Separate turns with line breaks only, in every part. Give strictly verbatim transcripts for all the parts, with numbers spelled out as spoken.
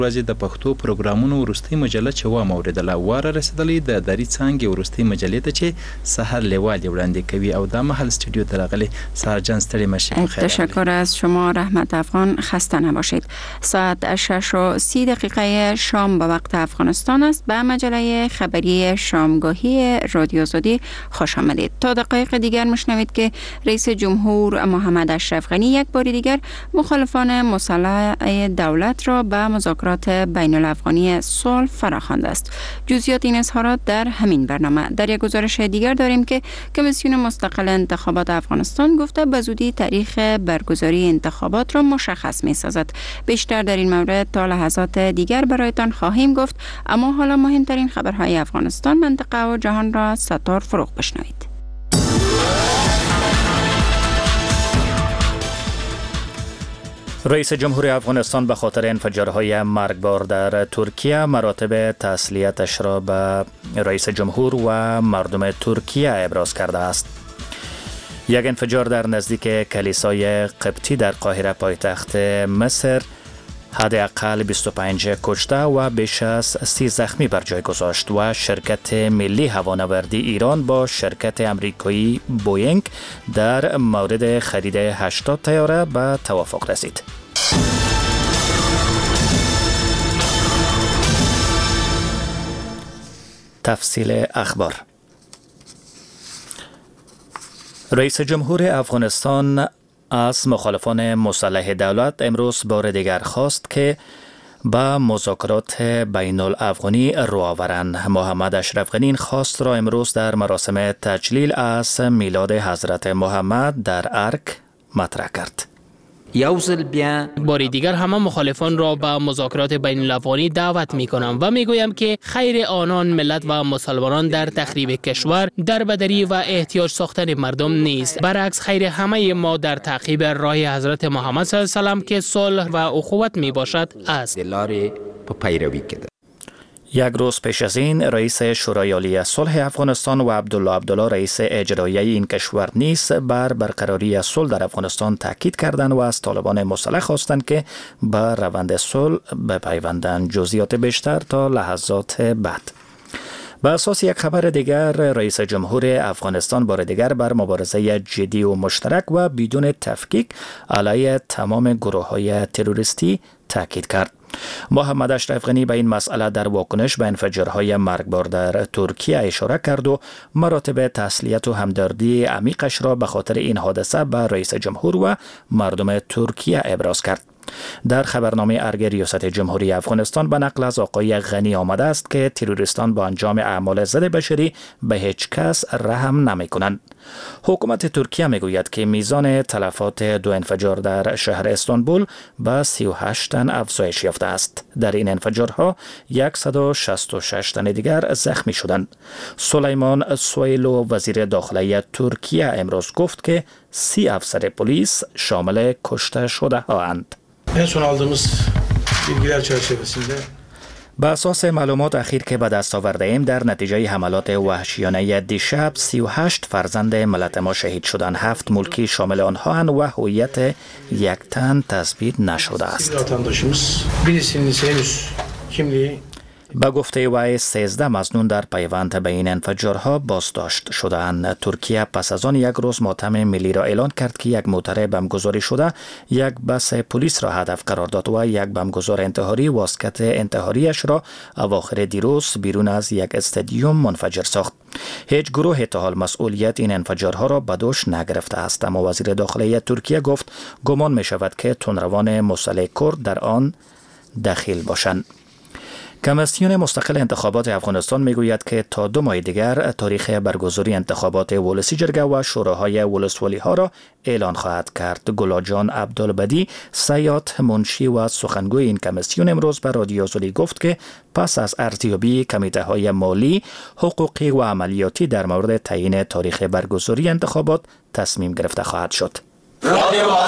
ورځې د پښتو پروګرامونو وروستۍ مجله چې وام اوریدله واره رسېدلې د دري څانګې وروستۍ مجلې ته چې سحر لیوال وړاندې کوي او دا مهال استودیو ته راغلی. سحر جان ستړي مشې.
تشکر از شما رحمت افغان. خسته نباشید. ساعت شش و سی دقیقه شام به وقت افغانستان است. به مجله خبری شامگاهی رادیو آزادی خوش آمدید. تا دقایق دیگر میشنوید که رئیس جمهور محمد اشرف غنی یک بار دیگر مخالفان مسلح دولت را به مذاکرات بین الافغانی صلح فراخوانده است. جزئیات این اظهارات در همین برنامه. در یک گزارش دیگر داریم که کمیسیون مستقل انتخابات افغانستان گفته به زودی تاریخ برگزاری انتخابات را مشخص می سازد. بیشتر در این مورد تا لحظات دیگر برایتان خواهیم گفت، اما حالا مهمترین خبرهای افغانستان، منطقه و جهان را ستار فروغ بشنوید.
رئیس جمهور افغانستان به خاطر انفجارهای مرگبار در ترکیه مراتب تسلیتش را به رئیس جمهور و مردم ترکیه ابراز کرده است. یک انفجار در نزدیک کلیسای قبطی در قاهره پایتخت مصر حداقل بیست و پنج کشته و بیش از سی زخمی بر جای گذاشت و شرکت ملی هوانوردی ایران با شرکت امریکایی بوینگ در مورد خرید هشتاد طیاره به توافق رسید. تفصیل اخبار. رئیس جمهور افغانستان از مخالفان مسلح دولت امروز بار دیگر خواست که با مذاکرات بین الافغانی رو آورند. محمد اشرف غنی این خواست را امروز در مراسم تجلیل از میلاد حضرت محمد در ارک مطرح کرد.
باری دیگر همه مخالفان را به مذاکرات بین الافغانی دعوت می کنم و می گویم که خیر آنان ملت و مسلمانان در تخریب کشور، در بدری و احتیاج ساختن مردم نیست. برعکس خیر همه ما در تعقیب راه حضرت محمد صلی الله علیه و سلم که صلح و اخوت می باشد است.
یک روز پیش از این رئیس شورای عالی صلح افغانستان و عبدالله عبدالله رئیس اجرایی این کشور نیز بر برقراری صلح در افغانستان تاکید کردند و از طالبان مسلح خواستند که به روند صلح بپیوندند. جزئیات بیشتر تا لحظات بعد. به اساس یک خبر دیگر، رئیس جمهور افغانستان بار دیگر بر مبارزه جدی و مشترک و بدون تفکیک علیه تمام گروه‌های تروریستی تاکید کرد. محمد اشرف غنی به این مسئله در واکنش به انفجارهای مرگبار در ترکیه اشاره کرد و مراتب تسلیت و همدردی عمیقش را به خاطر این حادثه به رئیس جمهور و مردم ترکیه ابراز کرد. در خبرنامه ارگ ریاست جمهوری افغانستان به نقل از آقای غنی آمده است که تروریستان با انجام اعمال ضد بشری به هیچ کس رحم نمی کنند. حکومت ترکیه می گوید که میزان تلفات دو انفجار در شهر استانبول به سی و هشت تن افزایش یافته است. در این انفجارها صد و شصت و شش تن دیگر زخمی شدند. سلیمان سویلو وزیر داخلی ترکیه امروز گفت که سی افسر پلیس شامل کشته شده ها اند. به اساس معلومات اخیر که به دست آورده ایم، در نتیجه حملات وحشیانه دیشب سی و هشت فرزند ملت ما شهید شدند. هفت ملکی شامل آنها اند و هویت یک تن تثبیت نشده است. به گفته وی سیزده مظنون در پیوند به این انفجارها بازداشت شدند. ترکیه پس از آن یک روز ماتم ملی را اعلان کرد که یک موتر بمبگذاری شده یک بس پلیس را هدف قرار داد و یک بمبگذار انتحاری واسکت انتحاریش را اواخر دیروز بیرون از یک استادیوم منفجر ساخت. هیچ گروه تا حال مسئولیت این انفجارها را به دوش نگرفته است، اما وزیر داخلی ترکیه گفت گمان می شود که تندروان مسلح کرد در آن دخیل باشند. کمیسیون مستقل انتخابات افغانستان میگوید که تا دو ماه دیگر تاریخ برگزاری انتخابات ولسی جرگه و شوراهای ولسوالی ها را اعلان خواهد کرد. گلاجان عبدالبدی سیاد منشی و سخنگوی این کمیسیون امروز به رادیو آزادی گفت که پس از ارزیابی کمیته های مالی، حقوقی و عملیاتی در مورد تعیین تاریخ برگزاری انتخابات تصمیم گرفته خواهد شد.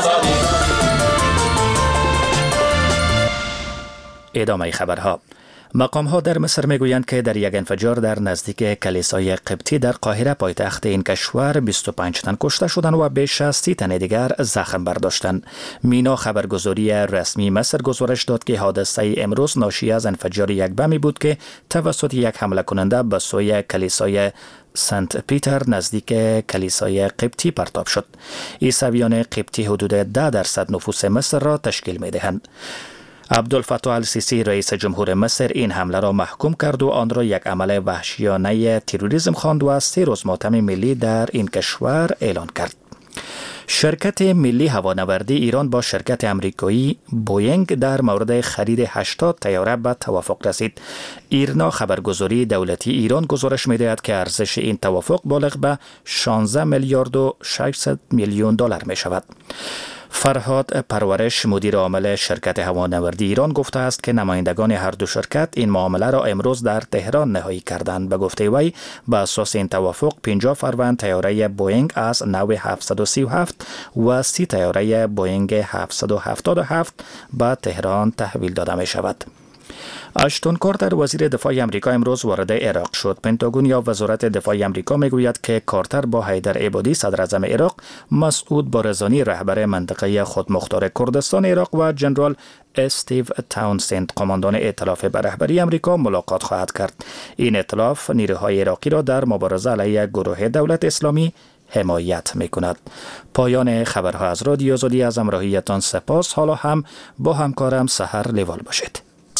ادامه خبرها. مقام ها در مصر میگویند که در یک انفجار در نزدیک کلیسای قبطی در قاهره پایتخت این کشور بیست و پنج تن کشته شدند و بیش از سی تن دیگر زخم برداشتند. مینا خبرگزاری رسمی مصر گزارش داد که حادثه امروز ناشی از انفجار یک بمی بود که توسط یک حمله کننده به سوی کلیسای سنت پیتر نزدیک کلیسای قبطی پرتاب شد. عیسویان قبطی حدود ده درصد نفوس مصر را تشکیل می دهند. عبدالفتاح السیسی رئیس جمهور مصر این حمله را محکوم کرد و آن را یک عمل وحشیانه تروریسم خواند و از سه روز ماتم ملی در این کشور اعلان کرد. شرکت ملی هوانوردی ایران با شرکت امریکایی بوینگ در مورد خرید هشتاد طیاره به توافق رسید. ایرنا خبرگزاری دولتی ایران گزارش می‌دهد که ارزش این توافق بالغ به شانزده میلیارد و ششصد میلیون دلار می شود. فرهاد پرورش مدیر عامل شرکت هوانوردی ایران گفته است که نمایندگان هر دو شرکت این معامله را امروز در تهران نهایی کردند. به گفته وی به اساس این توافق پنجاه فروند طیاره بوئینگ از نو هفتصد و سی و هفت و سی طیاره بوئینگ هفتصد و هفتاد و هفت به تهران تحویل داده می شود. اشتون کارتر وزیر دفاع آمریکا امروز وارد عراق شد. پنتاگون یا وزارت دفاع آمریکا میگوید که کارتر با حیدر عبادی صدر اعظم عراق، مسعود بارزانی رهبر منطقه خودمختار کردستان عراق و جنرال استیو تاونسند قماندان ائتلاف به رهبری آمریکا ملاقات خواهد کرد. این ائتلاف نیروهای عراقی را در مبارزه علیه گروه دولت اسلامی حمایت می کند. پایان خبرها از رادیو آزادی. از همراهیتان سپاس. حالا هم با همکارم سحر لیوال باشید.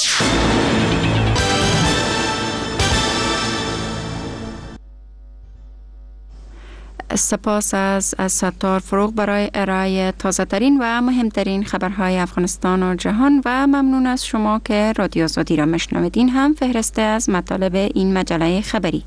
سپاس از از ستار فروغ برای ارائه تازه ترین و مهمترین خبرهای افغانستان و جهان و ممنون از شما که رادیو آزادی را مشنوید. این هم فهرسته از مطالب این مجله خبری.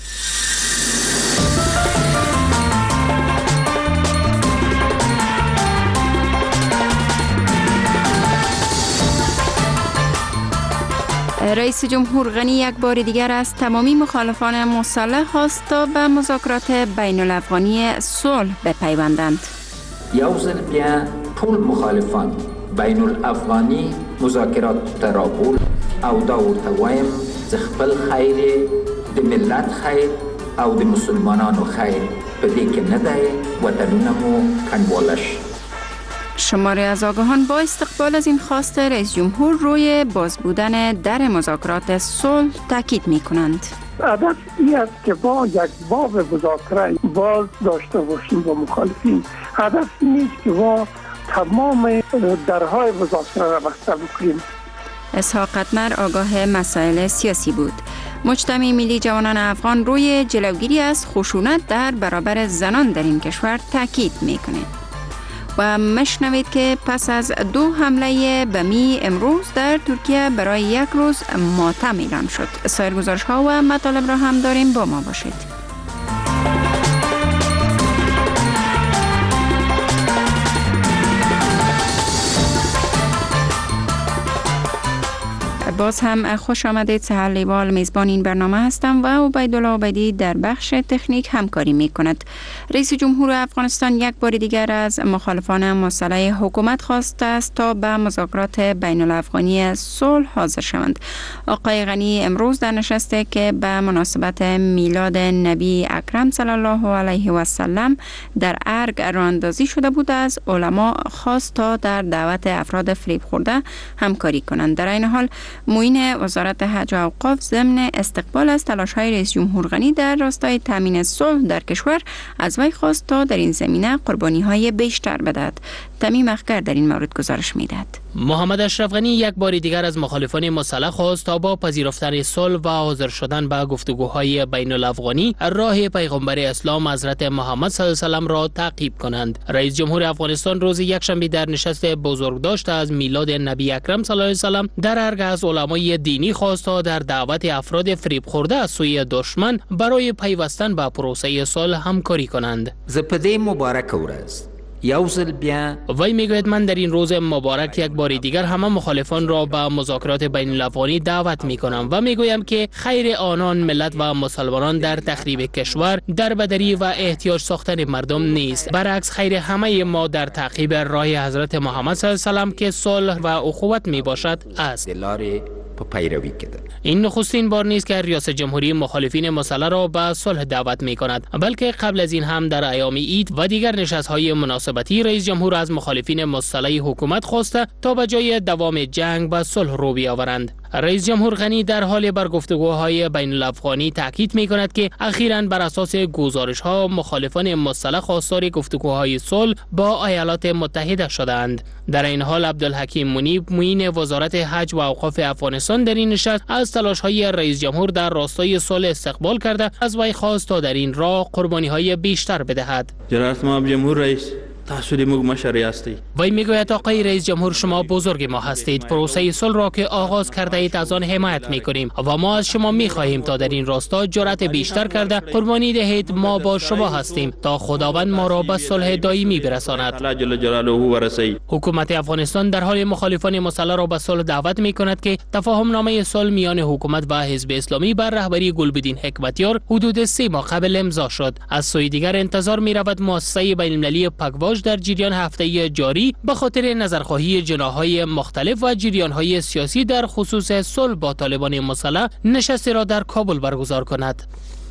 رئیس جمهور غنی یک بار دیگر از تمامی مخالفان مسلح خواست تا به مذاکرات بین الافغانی صلح بپیوندند.
یو ځل بیا ټول مخالفان بین الافغانی مذاکرات را بول او دا ورته وایم چې خپل خیر د ملت خیر او د مسلمانانو خیر په دې کې نه دی، وطنونه مو کنوالش.
شماری از آگاهان با استقبال از این خواست رئیس جمهور روی باز بودن در مذاکرات صلح تاکید می کنند.
هدف این است که با یک باب مذاکره باز داشته باشیم با مخالفین. هدف نیست که با تمام درهای مذاکره را بسته بکنیم.
اسحاق قطمر آگاه مسائل سیاسی بود. مجتمع ملی جوانان افغان روی جلوگیری از خشونت در برابر زنان در این کشور تاکید می کنند. و مشنوید که پس از دو حمله بمی امروز در ترکیه برای یک روز ماتم اعلام شد. سایر گزارش ها و مطالب را هم داریم، با ما باشید. باز هم خوش آمدید. سحر لیوال میزبان این برنامه هستم و عبیدالله عبیدی در بخش تکنیک همکاری می کند. رئیس جمهور افغانستان یک بار دیگر از مخالفان مسلح حکومت خواسته است تا به مذاکرات بین الافغانی صلح حاضر شوند. آقای غنی امروز در نشستی که به مناسبت میلاد نبی اکرم صلی الله علیه و سلم در ارگ راه اندازی شده بود از علما خواست تا در دعوت افراد فریب خورده همکاری کنند. در این حال معین وزارت حج و اوقاف ضمن استقبال از تلاش‌های رئیس جمهور غنی در راستای تامین صلح در کشور از وی خواست تا در این زمینه قربانی‌های بیشتر بدهد. تمیم اخگر در این مورد گزارش می‌دهد.
محمد اشرف غنی یک بار دیگر از مخالفان مسلح خواست تا با پذیرفتن صلح و حاضر شدن به گفتگوهای بین الافغانی راه پیغمبر اسلام حضرت محمد صلی الله علیه و سلم را تعقیب کنند. رئیس جمهور افغانستان روز یکشنبه در نشست بزرگداشت از میلاد نبی اکرم صلی الله علیه و سلم در ارگ از علمای دینی خواست تا در دعوت افراد فریب خورده از سوی دشمن برای پیوستن به پروسه صلح همکاری کنند.
ز په دې مبارک ورځ یو ځل بیا
وی میگوید من در این روز مبارک یک بار دیگر همه مخالفان را به مذاکرات بین الافغانی دعوت می کنم و میگویم که خیر آنان ملت و مسلمانان در تخریب کشور، در بدری و احتیاج ساختن مردم نیست، برعکس خیر همه ما در تعقیب راه حضرت محمد صلی الله علیه و سلم که صلح و اخوت می باشد است.
د لارې په پیروی کې ده.
این نخستین بار نیست که ریاست جمهوری مخالفین مسلح را به صلح دعوت می کند، بلکه قبل از این هم در ایام عید و دیگر نشست‌های مناسبتی رئیس جمهور از مخالفین مسلح حکومت خواسته تا به جای دوام جنگ به صلح رو بیاورند. رئیس جمهور غنی در حال بر گفتگوهای بین الافغانی تاکید می کند که اخیراً بر اساس گزارش‌ها مخالفان مسلح خواستار گفتگوهای صلح با ایالات متحده شدند. در این حال عبدالحکیم منیب معین وزارت حج و اوقاف افغانستان در این نشست از تلاش‌های رئیس جمهور در راستای صلح استقبال کرده، از وی خواست تا در این راه قربانی‌های بیشتر بدهد.
جناب ما جمهور رئیس تحصیل مو مشاری هستی.
وی میگوید آقای رئیس جمهور شما بزرگ ما هستید. پروسه صلح را که آغاز کرده اید از آن حمایت میکنیم و ما از شما میخواهیم تا در این راستا جرأت بیشتر کرده قربانی دهید. ما با شما هستیم تا خداوند ما را به صلح دائمی برساند. حکومت افغانستان در حال مخالفان مسلح را به صلح دعوت میکند که تفاهم نامه صلح میان حکومت و حزب اسلامی بر رهبری گلبدین حکمتیار حدود سه ماه قبل امضا شد. از سوی دیگر انتظار میرود مؤسسه بین المللی پگواژ در جریان هفته‌ای جاری به خاطر نظرخواهی جناح‌های مختلف و جریان‌های سیاسی در خصوص صلح با طالبان مسلح نشستی را در کابل برگزار کند.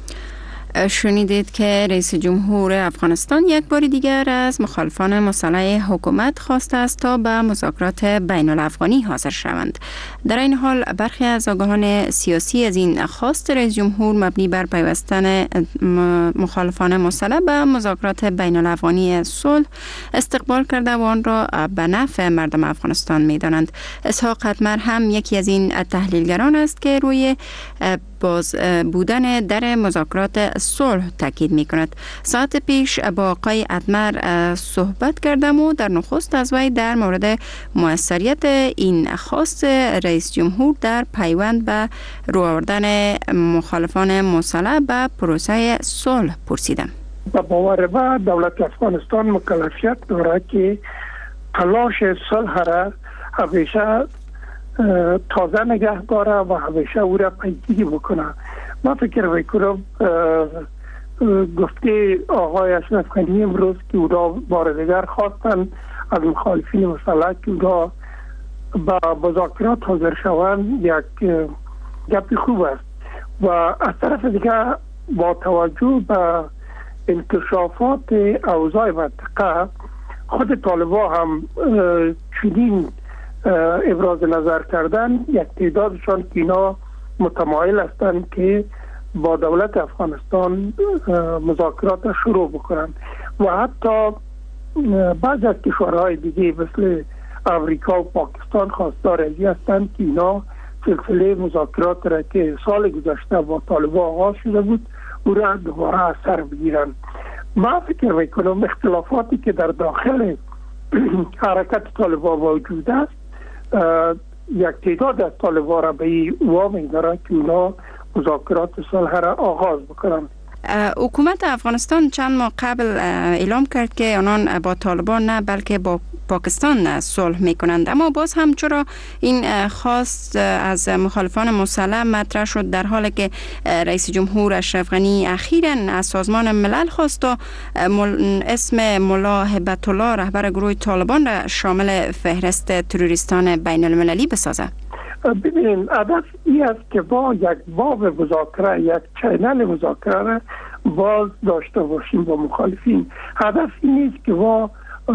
شنیدید که رئیس جمهور افغانستان یک بار دیگر از مخالفان مسلح حکومت خواسته است تا به مذاکرات بین الافغانی حاضر شوند. در این حال برخی از آگاهان سیاسی از این خواست رئیس جمهور مبنی بر پیوستن مخالفان مسلح به مذاکرات بین الافغانی صلح استقبال کرده و آن را به نفع مردم افغانستان می‌دانند. اسحاق اتمر هم یکی از این تحلیلگران است که روی باز بودن در مذاکرات صلح تاکید می کند. ساعت پیش با آقای اتمر صحبت کردم و در نخست از وی در مورد موثریت این خواست رئیس جمهور در پیوند به رو آوردن مخالفان مسلح به پروسه صلح پرسیدم.
با باور ما دولت افغانستان مکلفیت دارد که تلاش صلح را همیشه تازه نگه داره و همیشه او را پیگیری بکنه. ما فکر میکنم گفته آقای اشرف غنی امروز که او را بار دیگر خواستن از مخالفین مسلح که او را با مذاکرات حاضر شوند یک گپ خوب است و از طرف دیگر با توجه به انکشافات اوضاع منطقه خود طالبان هم چنین ابراز نظر کردن، یک تعدادشان که اینا متمایل هستند که با دولت افغانستان مذاکرات شروع بکنند و حتی بعض از کشورهای دیگه مثل امریکا و پاکستان خواستار ازی هستند که اینا سلسله مذاکرات را که سال گذشته با طالبان آغاز شده بود او را دوباره از سر بگیرند. من فکر میکنم اختلافاتی که در داخل حرکت طالبان موجود است یک تعداد از طالبان را به این وامی دارد که اونا مذاکرات صلح را آغاز بکنند.
حکومت افغانستان چند ماه قبل اعلام کرد که آنان با طالبان نه بلکه با پاکستان صلح میکنند، اما باز هم چرا این خواست از مخالفان مسلح مطرح شد در حالی که رئیس جمهور اشرف غنی اخیراً از سازمان ملل خواست تا اسم ملا هبت الله رهبر گروه طالبان را شامل فهرست تروریستان بین المللی بسازه؟
ببینید هدف این است که با یک باب مذاکره، یک چینل مذاکره را باز داشته باشیم با مخالفین. هدف این نیست که با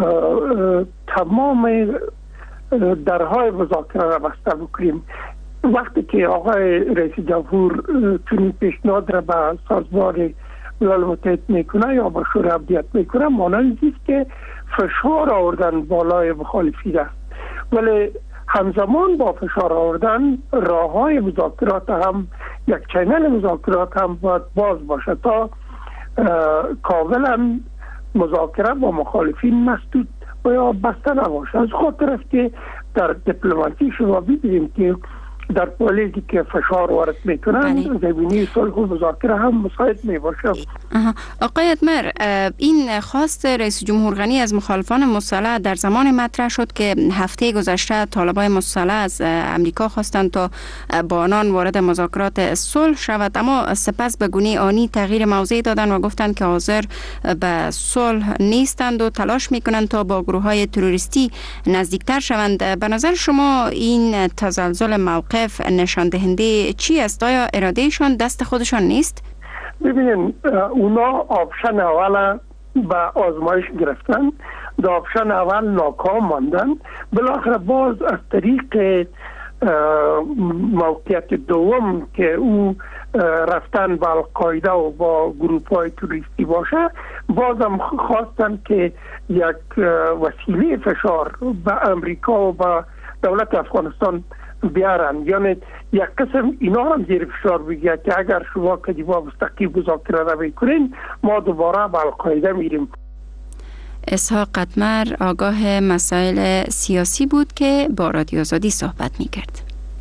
تمام درهای مذاکره را بسته بکنیم. وقتی که آقای رئیس جمهور چنین پیشنهاد را به سازمان ملل متحد میکنه یا به شورای امنیت میکنه، مانند است که فشار آوردن بالای مخالفین است، ولی همزمان با فشار آوردن راههای مذاکرات هم یک چینل مذاکرات هم باید باز باشه تا کاملا مذاکره با مخالفین مسدود و یا بسته نباشه. از خاطر است که در دیپلماسی شما ببینیم که در پالیزی که فشار وارد میکنن زمینی صلح و مذاکره هم مساعد میباشه.
آقای اتمر، این خواست رئیس جمهور غنی از مخالفان مسلح در زمان مطرح شد که هفته گذشته طالبان مسلح از امریکا خواستند تا با آنان وارد مذاکرات صلح شود، اما سپس به گونه آنی تغییر موضع دادند و گفتند که حاضر به صلح نیستند و تلاش میکنند تا با گروه های تروریستی نزدیکتر شوند. به نظر شما این تزلزل موقع موقف نشان دهنده چی است؟ آیا ارادهشان دست خودشان نیست؟
ببینین اونا آپشن اول به آزمایش گرفتن، در آپشن اول ناکام ماندن، بالاخره باز از طریق موقعیت دوم که او رفتن با القاعده و با گروپ های توریستی باشه، بازم خواستن که یک وسیله فشار به امریکا و به دولت افغانستان بیارن، یعنی یک قسم اینا هم زیر فشار بگیرد که اگر شما که دیوا مستقیم مذاکره را بکنین ما دوباره به القاعده میریم.
اسحاق قطمر آگاه مسائل سیاسی بود که با رادیو آزادی صحبت میکرد.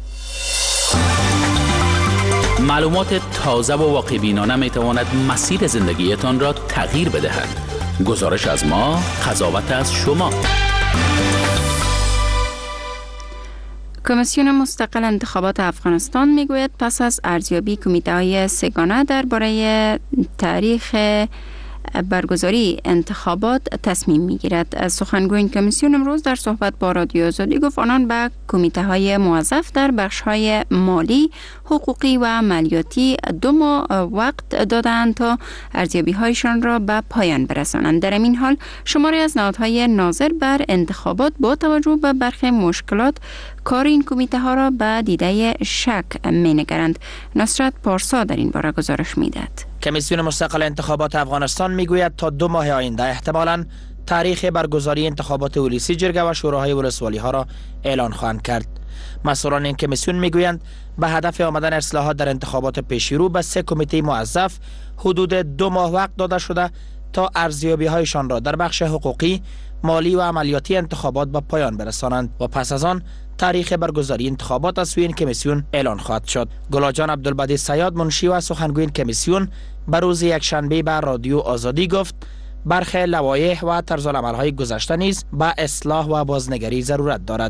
معلومات تازه و واقع بینانه می تواند مسیر زندگیتان را تغییر بدهد. گزارش از ما، قضاوت از شما.
کمیسیون مستقل انتخابات افغانستان میگوید پس از ارزیابی کمیته‌های سگانه درباره تاریخ برگزاری انتخابات تصمیم میگیرد. سخنگوی این کمیسیون امروز در صحبت با رادیو آزادی گفت آنان به کمیته‌های موظف در بخش‌های مالی، حقوقی و مالیاتی دو ماه وقت دادند تا ارزیابی‌هایشان را به پایان برسانند. در این حال شماری از نهادهای ناظر بر انتخابات با توجه به برخی مشکلات کار این کمیته‌ها را به دیده شک می‌نگرند. نصرت پارسا در این باره گزارش می‌دهد.
کمیسیون مستقل انتخابات افغانستان میگوید تا دو ماه آینده احتمالاً تاریخ برگزاری انتخابات ولسی جرگه و شوراهای ولسوالی ها را اعلان خواهند کرد. مسئولان این کمیسیون میگویند به هدف آمدن اصلاحات در انتخابات پیشرو به سه کمیته موظف حدود دو ماه وقت داده شده تا ارزیابی هایشان را در بخش حقوقی، مالی و عملیاتی انتخابات به پایان برسانند و پس از آن تاریخ برگزاری انتخابات از سوی این کمیسیون اعلان خواهد شد. گلاجان عبدالبدی صیاد منشی و سخنگوی این کمیسیون بر روز یکشنبه بر رادیو آزادی گفت برخی لوایح و طرزالعمل‌های گذشته نیز با اصلاح و بازنگری ضرورت دارد.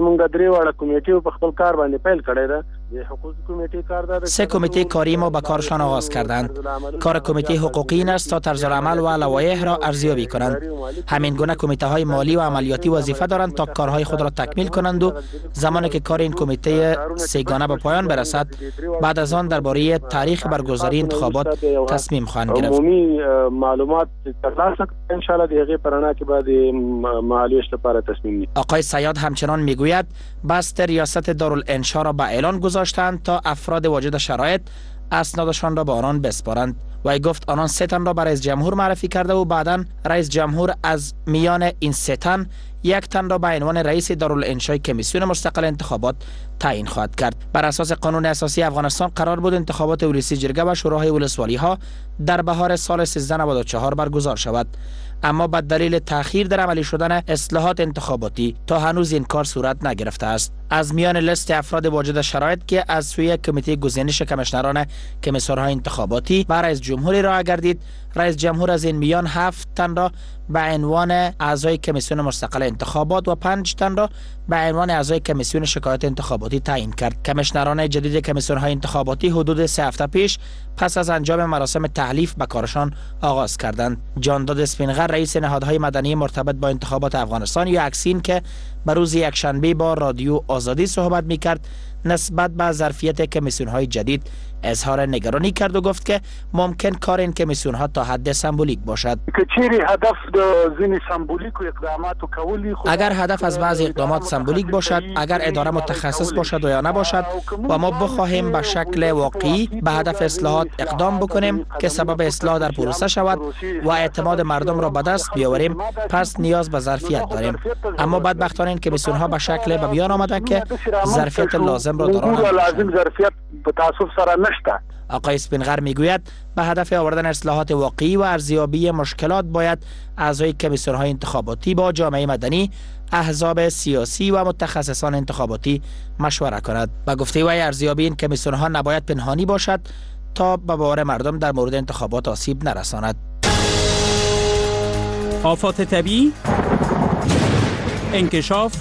سه کمیته کاری ما به کارشان آغاز کردند. کار کمیته حقوقی این است تا طرزالعمل و لوایح را ارزیابی کنند. همین گونه کمیته های مالی و عملیاتی وظیفه دارند تا کارهای خود را تکمیل کنند و زمانی که کار این کمیته سگانه به پایان برسد بعد از آن درباره تاریخ برگزاری انتخابات تصمیم خواهند گرفت.
عمومی معلومات ترلاسه ان شاء الله دیگه پرانا که بعد معالجه لپاره تصمیم می.
آقای صیاد همچنان میگوید بست ریاست دارالانشا را به اعلان گذاشتند تا افراد واجد شرایط اسنادشان را به آنان بسپارند. و گفت آنان سه تن را به رئیس جمهور معرفی کرده و بعداً رئیس جمهور از میان این سه تن یک تن را به عنوان رئیس دارالانشای کمیسیون مستقل انتخابات تعیین خواهد کرد. بر اساس قانون اساسی افغانستان قرار بود انتخابات ولسی جرگه و شوراهای ولسوالی ها در بهار سال سیزده نود و چهار برگزار شود، اما به دلیل تأخیر در عملی شدن اصلاحات انتخاباتی تا هنوز این کار صورت نگرفته است. از میان لیست افراد واجد شرایط که از سوی کمیته گزینش کمیشنران کمیسیون‌های انتخاباتی و رئیس جمهوری را گردید، رئیس جمهور از این میان هفت تن را به عنوان اعضای کمیسیون مستقل انتخابات و پنج تن را به عنوان اعضای کمیسیون شکایات انتخاباتی تعیین کرد. کمیشنران جدید کمیسیون‌های انتخاباتی حدود سه هفته پیش پس از انجام مراسم تحلیف به کارشان آغاز کردند. جانداد اسپینغر رئیس نهادهای مدنی مرتبط با انتخابات افغانستان یا اکسین که به روز یکشنبه با رادیو آزادی صحبت می‌کرد نسبت به ظرفیت کمیسیون‌های جدید اظهار نگرانی کرد و گفت که ممکن کار این کمیسیون‌ها تا حد سمبولیک باشد. اگر هدف از بعض اقدامات سمبولیک باشد، اگر اداره متخصص باشد و یا نباشد و ما بخواهیم به شکل واقعی به هدف اصلاحات اقدام بکنیم که سبب اصلاح در پروسه شود و اعتماد مردم را به دست بیاوریم، پس نیاز به ظرفیت داریم. اما بدبختانه این کمیسیون‌ها به شکل به بیان آمدند که ظرفیت لازم را دارند. آقای اسپینغر میگوید به هدف آوردن اصلاحات واقعی و ارزیابی مشکلات باید اعضای کمیسیون‌های انتخاباتی با جامعه مدنی، احزاب سیاسی و متخصصان انتخاباتی مشوره کند. به گفته وی ارزیابی این کمیسیون‌ها نباید پنهانی باشد تا به باور مردم در مورد انتخابات آسیب نرساند.
آفات طبیعی، انکشاف،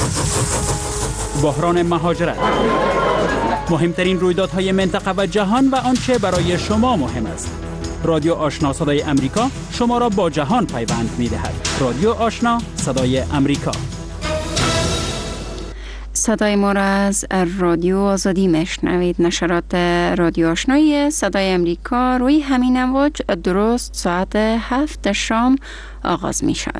بحران مهاجرت، مهمترین رویدادهای منطقه و جهان و آنچه برای شما مهم است. رادیو آشنا صدای امریکا شما را با جهان پیوند می‌دهد. رادیو آشنا صدای امریکا.
صدای ما را از رادیو آزادی میشنوید. نشرات رادیو آشنایی صدای امریکا روی همین امواج درست ساعت هفت شام آغاز می شود.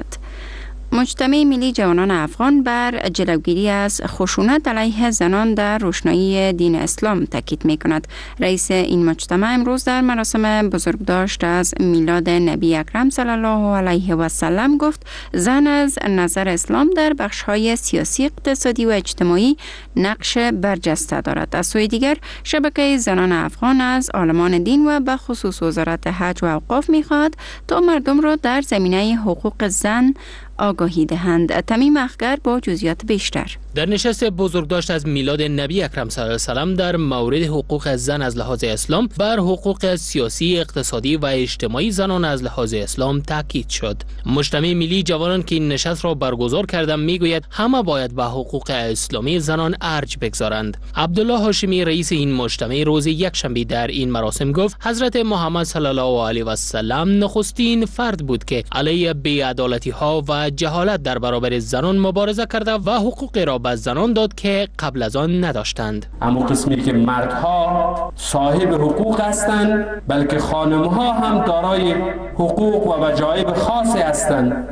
مجتمع ملی جوانان افغان بر جلوگیری از خشونت علیه زنان در روشنایی دین اسلام تاکید می کند. رئیس این مجتمع امروز در مراسم بزرگداشت از میلاد نبی اکرم صلی الله علیه و سلم گفت زن از نظر اسلام در بخش‌های سیاسی، اقتصادی و اجتماعی نقش برجسته دارد. از سوی دیگر شبکه زنان افغان از عالمان دین و به خصوص وزارت حج و اوقاف می خواهد تا مردم را در زمینه حقوق زن آگاهی دهند. تمیم اخگر با جزئیات بیشتر.
در نشست بزرگداشت از میلاد نبی اکرم صلی الله علیه و سلم در مورد حقوق زن از لحاظ اسلام بر حقوق سیاسی، اقتصادی و اجتماعی زنان از لحاظ اسلام تاکید شد. مجتمع ملی جوانان که این نشست را برگزار کردند میگوید همه باید به حقوق اسلامی زنان ارج بگذارند. عبدالله هاشمی رئیس این مجتمع روز یکشنبه در این مراسم گفت حضرت محمد صلی الله علیه و سلم نخستین فرد بود که علیه بی‌عدالتی ها و جهالت در برابر زنان مبارزه کرده و حقوق را به زنان داد که قبل از آن نداشتند.
اما قسمی که مردها صاحب حقوق هستند، بلکه خانمها هم دارای حقوق و وجایب خاصی هستند.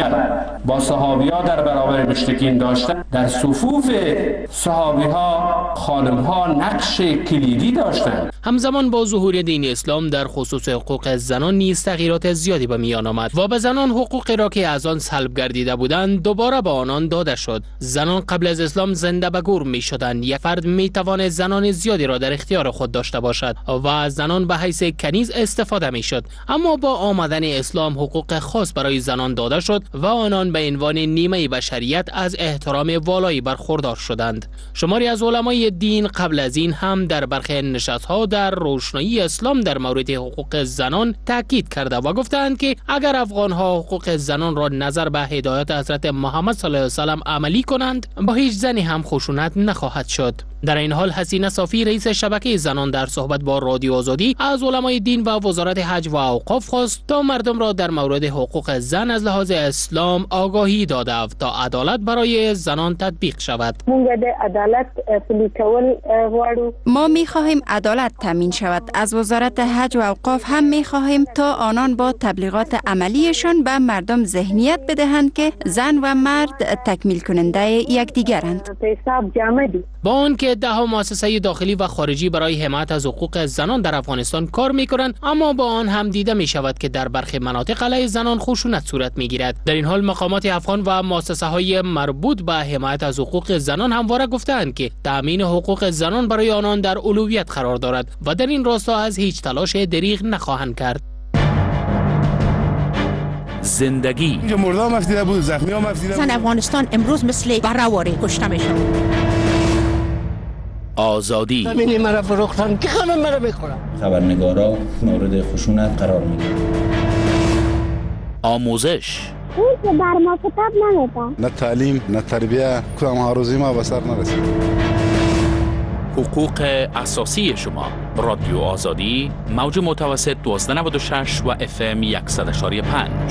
جب با صحابی ها در برابر مشرکین داشتند. در صفوف صحابی ها خانم ها نقش کلیدی داشتند.
همزمان با ظهور دین اسلام در خصوص حقوق زنان نیز تغییرات زیادی به میان آمد و به زنان حقوقی را که از آن سلب گردیده بودند دوباره به آنان داده شد. زنان قبل از اسلام زنده به گور می شدند. یک فرد می توانست زنان زیادی را در اختیار خود داشته باشد و از زنان به حیث کنیز استفاده می شد. اما با آمدن اسلام حقوق خاص برای زنان داده شد و آنان به عنوان نیمه بشریت از احترام والایی برخوردار شدند. شماری از علمای دین قبل از این هم در برخی نشست‌ها در روشنایی اسلام در مورد حقوق زنان تاکید کرده و گفتند که اگر افغان‌ها حقوق زنان را نظر به هدایت حضرت محمد صلی الله علیه و سلم عملی کنند با هیچ زنی هم خشونت نخواهد شد. در این حال حسینه صافی رئیس شبکه زنان در صحبت با رادیو آزادی از علمای دین و وزارت حج و اوقاف خواست تا مردم را در مورد حقوق زن از لحاظ اسلام آگاهی داده تا عدالت برای زنان تطبیق شود.
ما می خواهیم عدالت تامین شود. از وزارت حج و اوقاف هم می خواهیم تا آنان با تبلیغات عملیشان به مردم ذهنیت بدهند که زن و مرد تکمیل کننده یکدیگرند.
با آن که ده ها مؤسسه داخلی و خارجی برای حمایت از حقوق زنان در افغانستان کار می‌کنند، اما با آن هم دیده می شود که در برخی مناطق علیه زنان خشونت صورت می‌گیرد. در این حال مقامات افغان و مؤسسه‌های مربوط به حمایت از حقوق زنان همواره گفتند که تأمین حقوق زنان برای آنان در اولویت قرار دارد و در این راستا از هیچ تلاش دریغ نخواهند کرد.
زندگی
مردم مفتیده بود، زخمی ها مفتیده بود.
زن افغانستان امروز مثل برهواری کشته میشن.
آزادی
زمینی مرا فروختن که همه مرا میخورن.
خبرنگارا مورد خشونت قرار میگیرن.
آموزش
اون که بر ما کتاب نمیدن.
نه تعلیم نه تربیه کدام ها روزی ما به سر نرسید.
حقوق اساسی شما. رادیو آزادی موج متوسط دوازده نود و شش و اف ام صد و یک و پنج.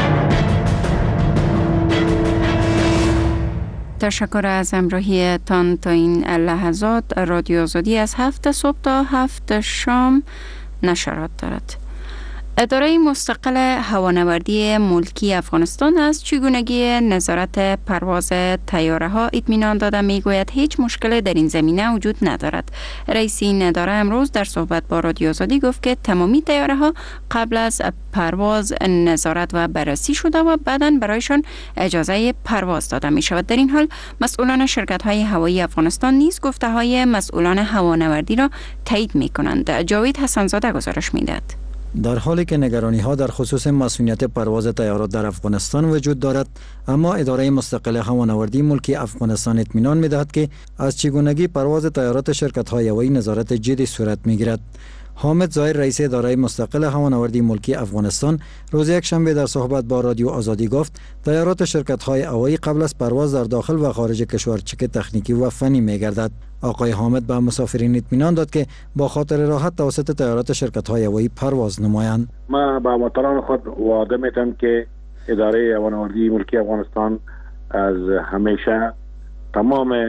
تشکر از همراهی تان تا این لحظات. رادیو آزادی از هفت صبح تا هفت شام نشرات دارد. اداره مستقل هوانوردی ملکی افغانستان از چگونگی نظارت پرواز طیاره ها اطمینان داده میگوید هیچ مشکل در این زمینه وجود ندارد. رئیس این اداره امروز در صحبت با رادیو آزادی گفت که تمامی طیاره ها قبل از پرواز نظارت و بررسی شده و بعداً برایشان اجازه پرواز داده می شود. در این حال مسئولان شرکت های هوایی افغانستان نیز گفته های مسئولان هوانوردی را تایید می کنند. جاوید حسنزاده گزارش می دهد.
در حالی که نگرانی ها در خصوص مسئولیت پرواز طیارات در افغانستان وجود دارد، اما اداره مستقل هوانوردی ملکی افغانستان اطمینان می‌دهد که از چگونگی پرواز طیارات شرکت های هوایی نظارت جدی صورت می‌گیرد. حامد ظاهر رئیس اداره مستقل هوانوردی ملکی افغانستان روز یکشنبه در صحبت با رادیو آزادی گفت طیارات شرکت های هوایی قبل از پرواز در داخل و خارج کشور چک تکنیکی و فنی می‌گردد. آقای حامد به مسافرین اطمینان داد که با خاطر راحت توسط طیارات شرکت های هوایی پرواز نمایند.
ما با مطران خود وعده میتم که اداره هوانوردی ملکی افغانستان از همیشه تمام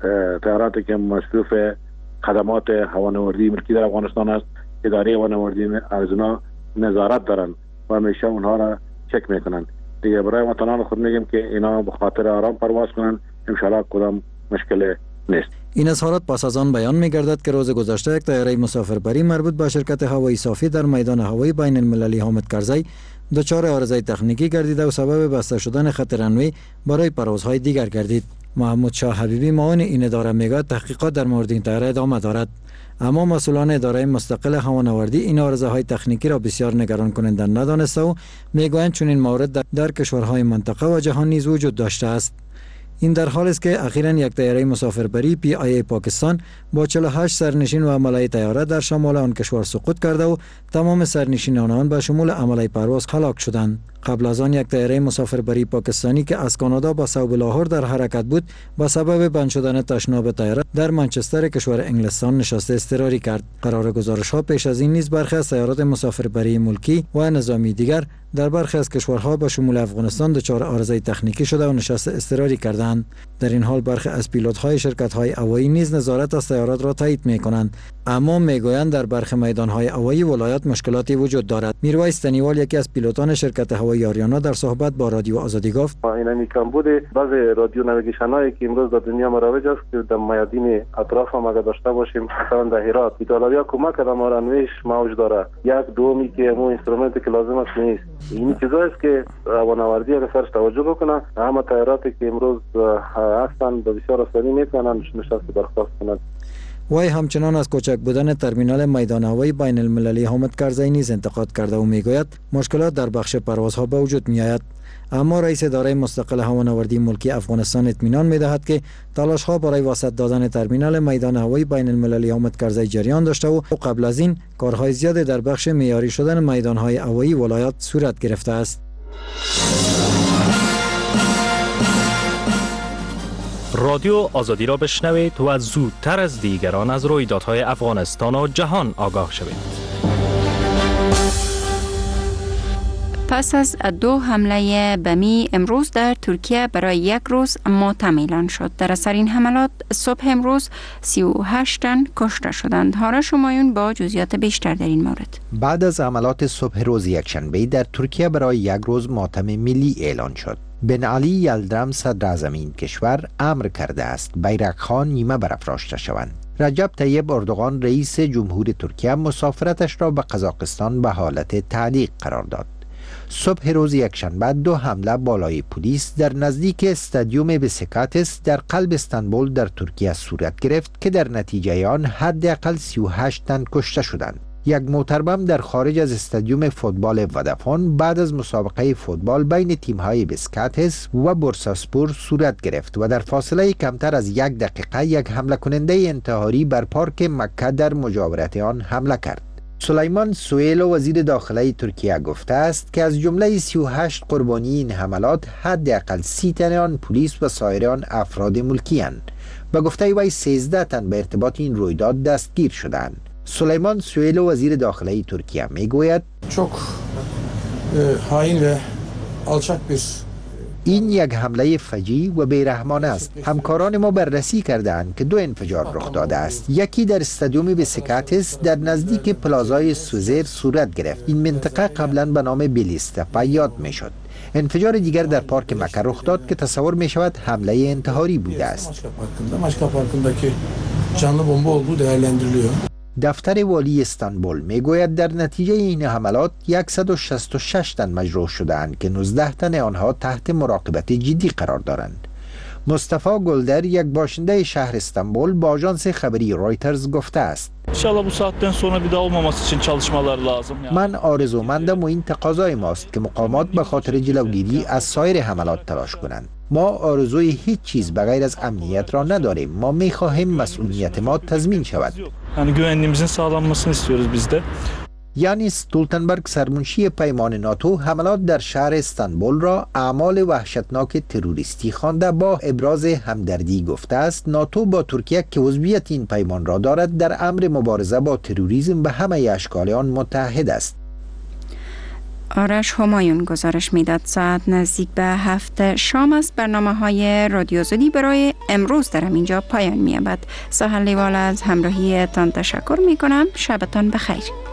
طیاراتی که مصروف خدمات هوانوردی ملکی در افغانستان است، اداره هوانوردی از اونا نظارت دارن و همیشه اونها را چک میکنن. دیگه برای وطنان خود میگیم که اینا به خاطر آرام پرواز کنن، ان شاء الله کدام مشکل نیست.
این اظهارات پس از آن بیان می‌گردد که روز گذشته یک طیاره مسافربری مربوط به شرکت هوایی صافی در میدان هوایی بین المللی حامد کرزی دچار عارضه تکنیکی گردیده و سبب بسته شدن خط رنوی برای پروازهای دیگر گردید. محمود شاه حبیبی معاون این اداره میگوید تحقیقات در مورد این طیاره ادامه دارد، اما مسئولان اداره مستقل هوانوردی این عارضه های تکنیکی را بسیار نگران کننده ندانسته و میگویند چنین مورد در, در کشورهای منطقه و جهان نیز وجود داشته است. این در حالی است که اخیراً یک طیاره مسافربری پی آی ای پاکستان با چهل و هشت سرنشین و عمله طیاره در شمال آن کشور سقوط کرده و تمام سرنشینان آن به شمول عمله پرواز هلاک شدند. قبل از آن یک طیاره مسافربری پاکستانی که از کانادا با صوب لاهور در حرکت بود با سبب بند شدن تشناب طیاره در منچستر کشور انگلستان نشست اضطراری کرد. قرار گزارش‌ها پیش از این نیز برخی از طیارات مسافربری ملکی و نظامی دیگر در برخی از کشورها به شمول افغانستان دچار عارضه تکنیکی شده و نشست اضطراری کردند. در این حال برخی از پیلوت‌های شرکت‌های هوایی نیز نظارت از طیارات را تایید می‌کنند، اما میگویند در برخی میدان‌های هوایی ولایت مشکلاتی وجود دارد. میرویس تنیوال یکی از پیلوتان شرکت هوایی آریانا در صحبت با رادیو آزادی گفت:
این کمبود بعضی رادیو نویگیشنایی که امروز در دنیا مروج است که در میادین اطراف هم اگر داشته باشیم، مثلا در هرات ایتالیا کمک کردن ما رانویش موج داره، یک دومی که مو اینسترومنتی که لازم است نیست. این چیزایی است که هوانوردی اگر سرش توجه بکنه، همه طیاراتی که امروز هستن به بسیار آسانی میتونن نشست درخواست کنند.
وی همچنان از کوچک بودن ترمینال میدان هوایی بین المللی حامد کرزی نیز انتقاد کرده و میگوید مشکلات در بخش پروازها به وجود میآید. اما رئیس اداره مستقل هوانوردی ملکی افغانستان اطمینان میدهد که تلاش‌ها برای وسعت دادن ترمینال میدان هوایی بین المللی حامد کرزی جریان داشته و قبل از این کارهای زیاد در بخش معیاری شدن میدان‌های هوایی ولایت صورت گرفته است.
رادیو آزادی را بشنوید و زودتر از دیگران از رویدادهای افغانستان و جهان آگاه شوید.
پس از دو حمله بمی امروز در ترکیه برای یک روز ماتم اعلان شد. در اثر این حملات صبح امروز سی و هشت تن کشته شدند. هارا شمایون با جزئیات بیشتر در این مورد.
بعد از حملات صبح روز یکشنبه در ترکیه برای یک روز ماتم ملی اعلان شد. بن علی یلدرم صدر اعظم این کشور امر کرده است بیرق‌ها نیمه برافراشته شوند. رجب طیب اردوغان رئیس جمهور ترکیه مسافرتش را به قزاقستان به حالت تعلیق قرار داد. صبح روز یکشنبه دو حمله بالای پلیس در نزدیک استادیوم بسکاتس در قلب استانبول در ترکیه صورت گرفت که در نتیجه آن حداقل سی و هشت تن کشته شدند. یک موتربم در خارج از استادیوم فوتبال ودافون بعد از مسابقه فوتبال بین تیم‌های بسکاتس و بورساسپور صورت گرفت و در فاصله کمتر از یک دقیقه یک حمله کننده انتحاری بر پارک مکه در مجاورت آن حمله کرد. سلیمان سویلو وزیر داخله ترکیه گفته است که از جمله سی و هشت قربانی این حملات حداقل سی تن آن پلیس و سایر آن افراد ملکی اند. به گفته وی سیزده تن به ارتباط این رویداد دستگیر شدند. سلیمان سویلو وزیر داخله ترکیه میگوید
çok hain ve alçak bir
این یک حمله فجیع و بیرحمانه است. همکاران ما بررسی کردند که دو انفجار رخ داده است. یکی در استادیوم بسکاتس در نزدیک پلازای سوزر صورت گرفت. این منطقه قبلا به نام بیلیستپا یاد می شد. انفجار دیگر در پارک مکه رخ داد که تصور می شود حمله انتحاری بوده است. دفتر والی استانبول میگوید در نتیجه این حملات صد و شصت و شش تن مجروح شدند که نوزده تن آنها tahت مراقبت جدی قرار دارند. مصطفی گلدر یک باشنده شهر استانبول با آژانس خبری رویترز گفته است
İnşallah bu saatten sonra bir daha olmaması için çalışmalar lazım.
من آرزومندم و این تقاضای ماست که مقامات به خاطر جلوگیری از سایر حملات تلاش کنند. ما آرزوی هیچ چیز بغیر از امنیت را نداریم. ما می‌خواهیم مسئولیت ما تضمین شود.
Yani güvenliğimizin sağlanmasını istiyoruz biz de.
یعنی استولتنبرگ سرمنشی پیمان ناتو حملات در شهر استانبول را اعمال وحشتناک تروریستی خوانده با ابراز همدردی گفته است ناتو با ترکیه که عضویت این پیمان را دارد در امر مبارزه با تروریسم به همه اشکال آن متحد است.
آرش همایون گزارش میداد. ساعت نزدیک به هفت شام است. برنامه های رادیو زودی برای امروز در اینجا پایان می‌یابد. ساحل لیوال از همراهی تان تشکر میکنم. شبتان بخیر.